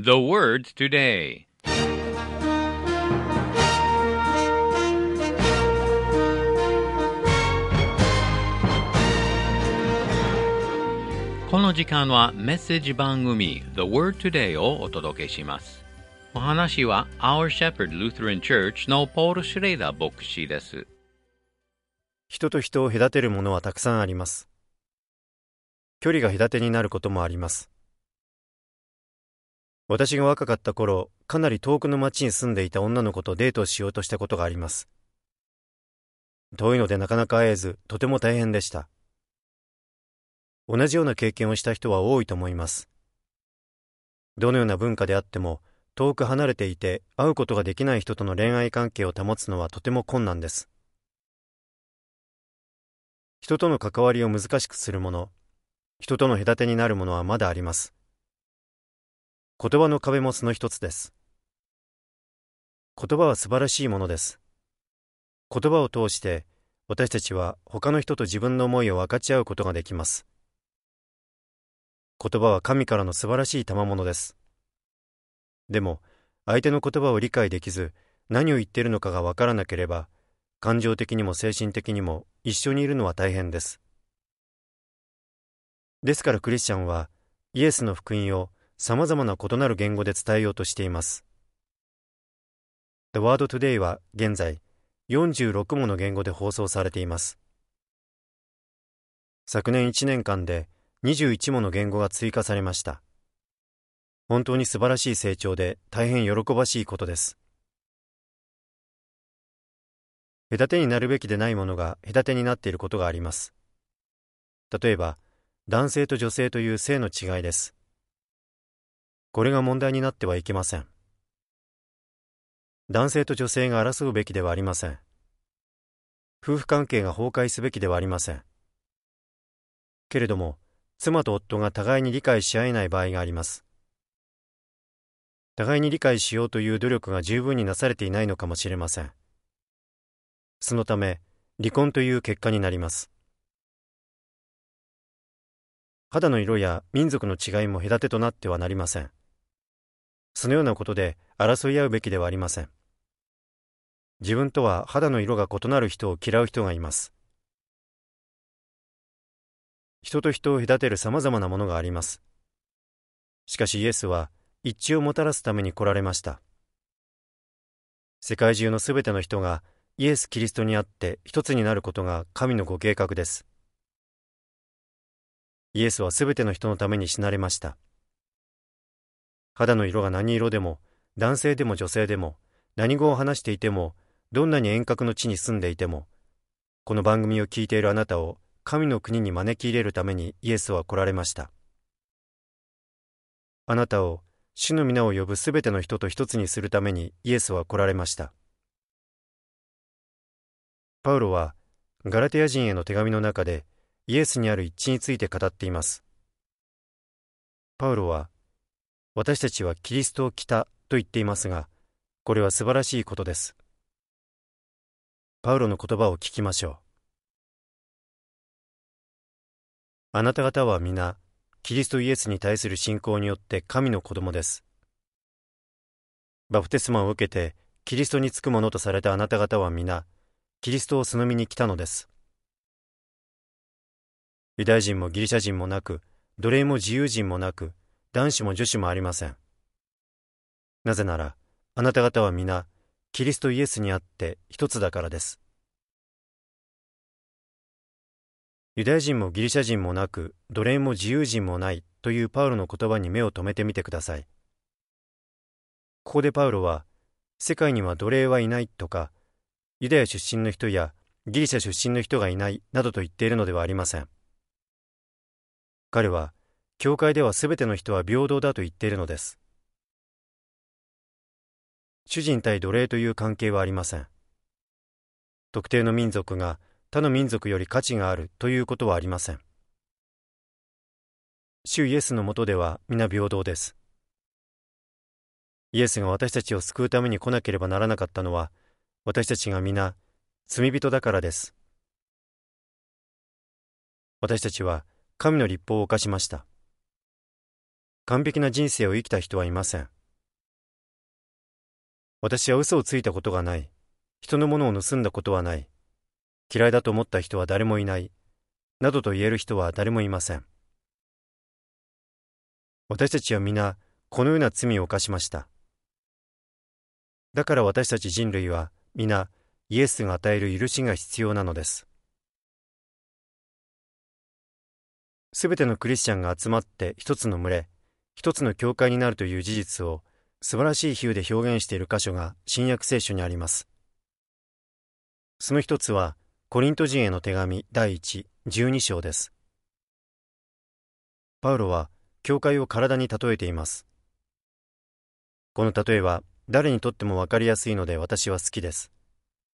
The word today. この時間はメッセージ番組 The Word Today をお届けします。お話は Our Shepherd Lutheran Church のポール・シュレイダー牧師です。 人と人を隔てるものはたくさんあります。距離が隔てになることもあります。私が若かった頃、かなり遠くの町に住んでいた女の子とデートをしようとしたことがあります。遠いのでなかなか会えず、とても大変でした。同じような経験をした人は多いと思います。どのような文化であっても、遠く離れていて会うことができない人との恋愛関係を保つのはとても困難です。人との関わりを難しくするもの、人との隔てになるものはまだあります。言葉の壁もその一つです。言葉は素晴らしいものです。言葉を通して私たちは他の人と自分の思いを分かち合うことができます。言葉は神からの素晴らしい賜物です。でも相手の言葉を理解できず何を言っているのかが分からなければ感情的にも精神的にも一緒にいるのは大変です。ですからクリスチャンはイエスの福音をさまざまな異なる言語で伝えようとしています。The Word Today は現在46もの言語で放送されています。昨年1年間で21もの言語が追加されました。本当に素晴らしい成長で大変喜ばしいことです。隔てになるべきでないものが隔てになっていることがあります。例えば、男性と女性という性の違いです。これが問題になってはいけません。男性と女性が争うべきではありません。夫婦関係が崩壊すべきではありません。けれども、妻と夫が互いに理解し合えない場合があります。互いに理解しようという努力が十分になされていないのかもしれません。そのため、離婚という結果になります。肌の色や民族の違いも隔てとなってはなりません。そのようなことで争い合うべきではありません。自分とは肌の色が異なる人を嫌う人がいます。人と人を隔てるさまざまなものがあります。しかしイエスは一致をもたらすために来られました。世界中のすべての人がイエス・キリストにあって一つになることが神のご計画です。イエスはすべての人のために死なれました。肌の色が何色でも、男性でも女性でも、何語を話していても、どんなに遠隔の地に住んでいても、この番組を聞いているあなたを神の国に招き入れるためにイエスは来られました。あなたを主の皆を呼ぶすべての人と一つにするためにイエスは来られました。パウロはガラテヤ人への手紙の中でイエスにある一致について語っています。パウロは私たちはキリストを着たと言っていますが、これは素晴らしいことです。パウロの言葉を聞きましょう。あなた方は皆、キリストイエスに対する信仰によって神の子供です。バプテスマを受けて、キリストにつくものとされたあなた方は皆、キリストをその身に来たのです。ユダヤ人もギリシャ人もなく、奴隷も自由人もなく、男子も女子もありません。なぜなら、あなた方は皆、キリストイエスにあって一つだからです。ユダヤ人もギリシャ人もなく、奴隷も自由人もないというパウロの言葉に目を留めてみてください。ここでパウロは、世界には奴隷はいないとか、ユダヤ出身の人やギリシャ出身の人がいないなどと言っているのではありません。彼は、教会ではすべての人は平等だと言っているのです。主人対奴隷という関係はありません。特定の民族が他の民族より価値があるということはありません。主イエスのもとでは皆平等です。イエスが私たちを救うために来なければならなかったのは、私たちが皆罪人だからです。私たちは神の律法を犯しました。 完璧な人生を生きた人はいません。私は嘘をついたことがない。人のものを盗んだことはない。嫌いだと思った人は誰もいない。などと言える人は誰もいません。私たちは皆、このような罪を犯しました。だから私たち人類は皆、イエスが与える許しが必要なのです。すべてのクリスチャンが集まって一つの群れ、一つの教会になるという事実を素晴らしい比喩で表現している箇所が新約聖書にあります。その一つは、コリント人への手紙第1、12章です。パウロは教会を体に例えています。この例えは誰にとってもわかりやすいので私は好きです。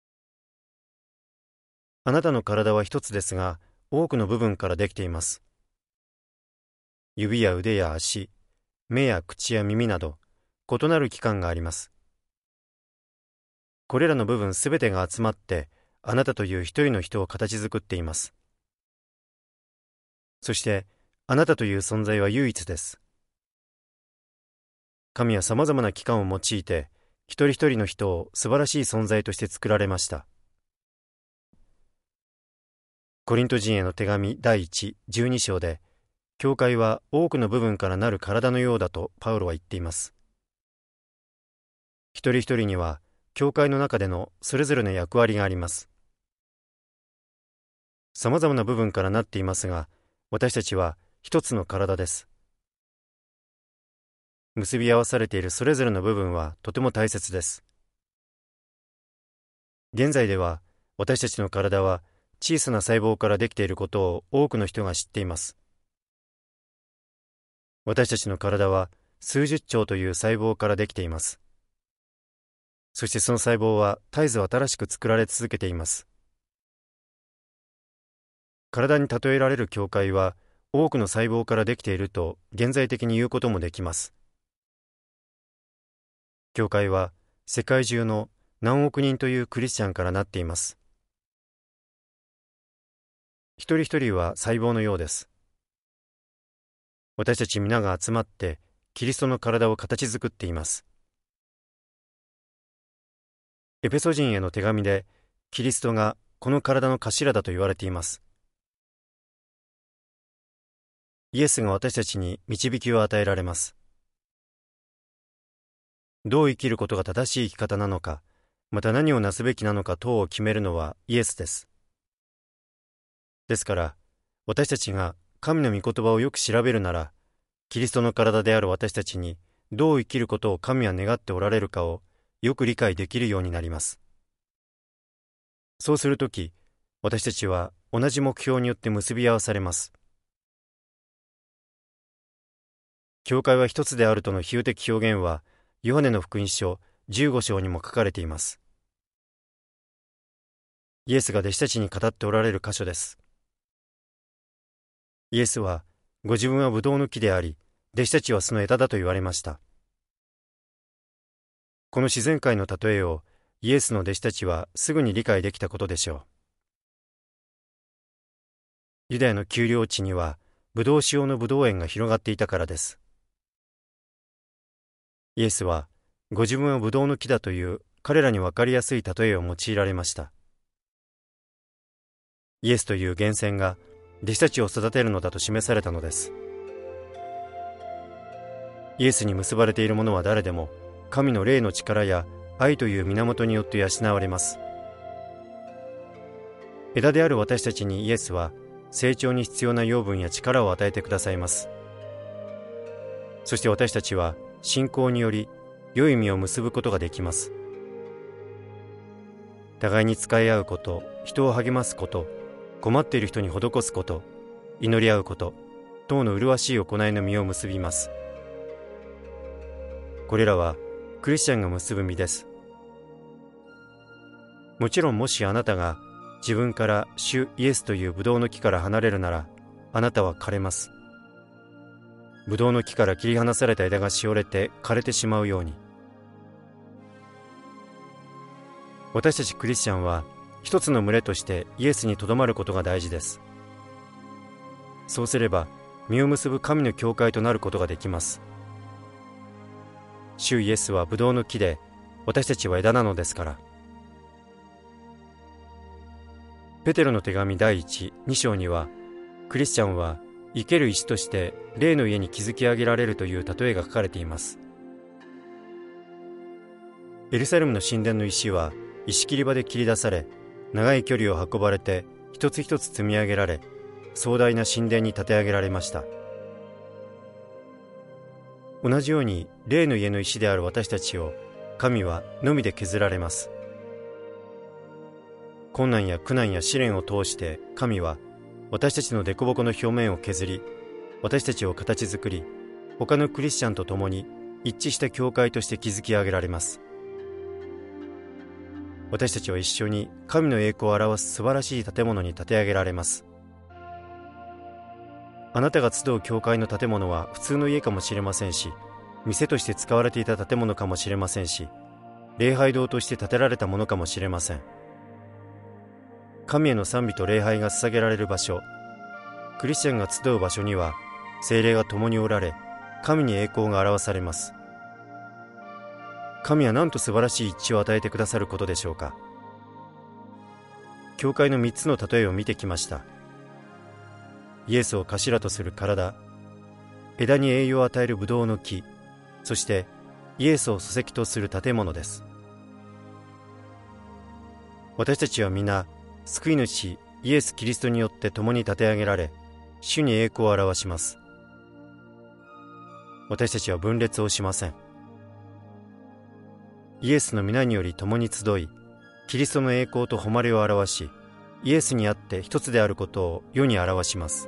あなたの体は一つですが、多くの部分からできています。指や腕や足、目や口や耳など、異なる器官があります。これらの部分すべてが集まって、あなたという一人の人を形作っています。そして、あなたという存在は唯一です。神は様々な器官を用いて、一人一人の人を素晴らしい存在として作られました。コリント人への手紙第1、12章で、教会は多くの部分からなる体のようだとパウロは言っています。一人一人には、教会の中でのそれぞれの役割があります。様々な部分からなっていますが、私たちは一つの体です。結び合わされているそれぞれの部分はとても大切です。現在では、私たちの体は小さな細胞からできていることを多くの人が知っています。私たちの体は数十兆という細胞からできています。そしてその細胞は絶えず新しく作られ続けています。体に例えられる教会は多くの細胞からできていると現在的に言うこともできます。教会は世界中の何億人というクリスチャンからなっています。一人一人は細胞のようです。私たち皆が集まってキリストの体を形作っています。エペソ人への手紙でキリストがこの体の頭だと言われています。イエスが私たちに導きを与えられます。どう生きることが正しい生き方なのか、また何をなすべきなのか等を決めるのはイエスです。ですから、私たちが神の御言葉をよく調べるなら、キリストの体である私たちにどう生きることを神は願っておられるかをよく理解できるようになります。そうするとき、私たちは同じ目標によって結び合わされます。教会は一つであるとの比喩的表現は、ヨハネの福音書15章にも書かれています。イエスが弟子たちに語っておられる箇所です。イエスは、ご自分はブドウの木であり、弟子たちはその枝だと言われました。この自然界の例えをイエスの弟子たちはすぐに理解できたことでしょう。ユダヤの丘陵地にはブドウ酒用のブドウ園が広がっていたからです。イエスはご自分はブドウの木だという彼らに分かりやすい例えを用いられました。イエスという源泉が弟子たちを育てるのだと示されたのです。イエスに結ばれている者は誰でも神の霊の力や愛という源によって養われます。枝である私たちにイエスは成長に必要な養分や力を与えてくださいます。そして私たちは信仰により良い実を結ぶことができます。互いに使い合うこと、人を励ますこと、困っている人に施すこと、祈り合うこと等の麗しい行いの実を結びます。これらはクリスチャンが結ぶ実です。もちろんもしあなたが自分から主イエスというブドウの木から離れるなら、あなたは枯れます。ブドウの木から切り離された枝がしおれて枯れてしまうように。私たちクリスチャンは一つの群れとしてイエスにとどまることが大事です。そうすれば実を結ぶ神の教会となることができます。主イエスはブドウの木で、私たちは枝なのですから。ペテロの手紙第1、2章には、クリスチャンは生ける石として霊の家に築き上げられるという例えが書かれています。エルサレムの神殿の石は石切り場で切り出され、長い距離を運ばれて一つ一つ積み上げられ、壮大な神殿に建て上げられました。同じように霊の家の石である私たちを神はのみで削られます。困難や苦難や試練を通して神は私たちの凸凹の表面を削り、私たちを形作り、他のクリスチャンと共に一致した教会として築き上げられます。私たちは一緒に神の栄光を表す素晴らしい建物に建て上げられます。あなたが集う教会の建物は普通の家かもしれませんし、店として使われていた建物かもしれませんし、礼拝堂として建てられたものかもしれません。神への賛美と礼拝が捧げられる場所、クリスチャンが集う場所には聖霊が共におられ、神に栄光が表されます。神はなんと素晴らしい一致を与えてくださることでしょうか。教会の3つの例えを見てきました。イエスを頭とする体、枝に栄養を与えるブドウの木、そしてイエスを礎石とする建物です。私たちは皆、救い主イエス・キリストによって共に立て上げられ、主に栄光を表します。私たちは分裂をしません。イエスの皆により共に集い、キリストの栄光と誉れを表し、イエスにあって一つであることを世に表します。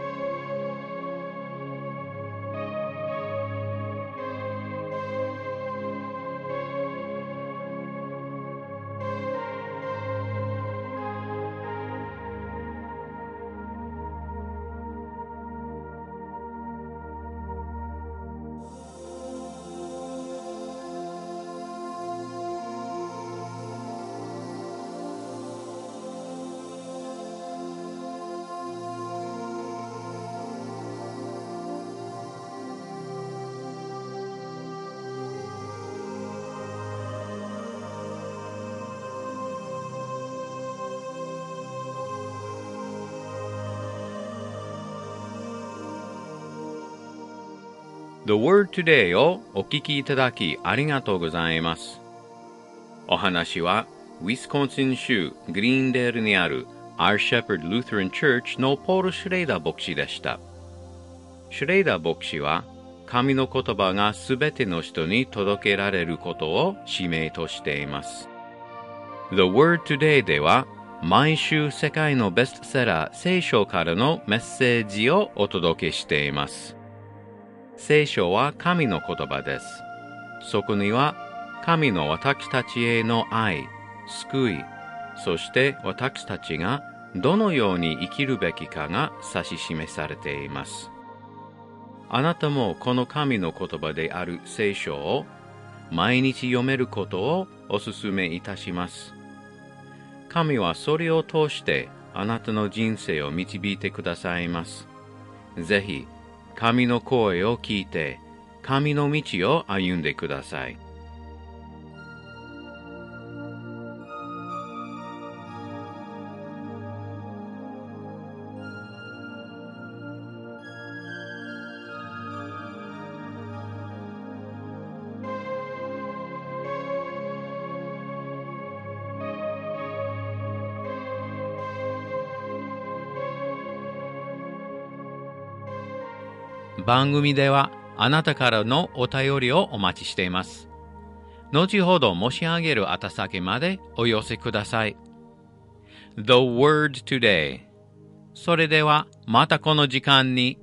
The Word Today をお聞きいただきありがとうございます。お話はウィスコンシン州グリーンデールにある Our Shepherd Lutheran Church のポール・シュレイダー牧師でした。シュレイダー牧師は神の言葉がすべての人に届けられることを使命としています。The Word Today では毎週世界のベストセラー聖書からのメッセージをお届けしています。聖書は神の言葉です。そこには神の私たちへの愛、救い、そして私たちがどのように生きるべきかが指し示されています。あなたもこの神の言葉である聖書を毎日読めることをお勧めいたします。神はそれを通してあなたの人生を導いてくださいます。ぜひ、神の声を聞いて、神の道を歩んでください。番組ではあなたからのお便りをお待ちしています。後ほど申し上げる宛先までお寄せください。The Word Today。それではまたこの時間に